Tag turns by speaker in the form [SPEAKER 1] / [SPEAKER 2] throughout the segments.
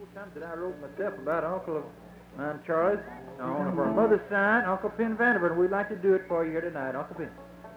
[SPEAKER 1] Something I wrote myself about Uncle of mine, Charlie's. On for mother's side, Uncle Penn Vanderbilt. We'd like to do it for you here tonight, Uncle Penn.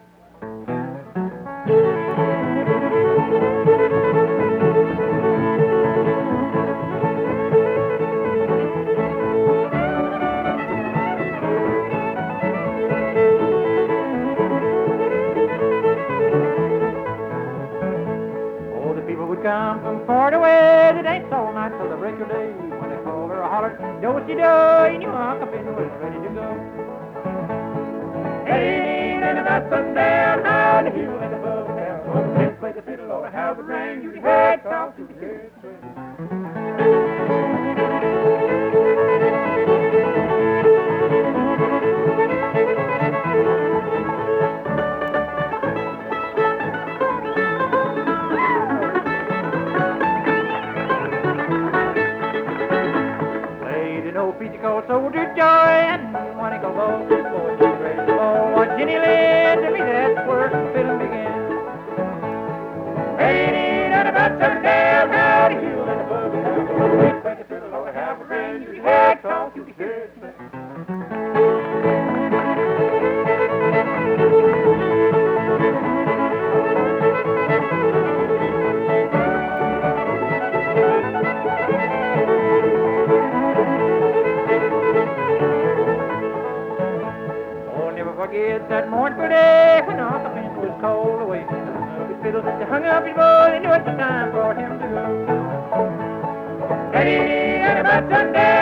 [SPEAKER 1] Oh, the people would come from far away to dance all night till the break of day. When they called her a holler, do-what-you-do, you knew Uncle Penn was ready to go. Hey, and about sundown, high the hill and above the town. Uncle Penn played the fiddle, oh, how it rang. You had talk to the kids. Called Soldier Joy, and when it goes all this boy, she's ready to fall. What Jenny led to me, that's where the fiddle began. Raining and about sundown, how the hill and above the town. Play the fiddle on the half a grand, you had talk to the kids. Forget that mournful day when Uncle Penn was called away. The fiddle that hung up his boy, they knew at the time for him to go. Ready and about sundown.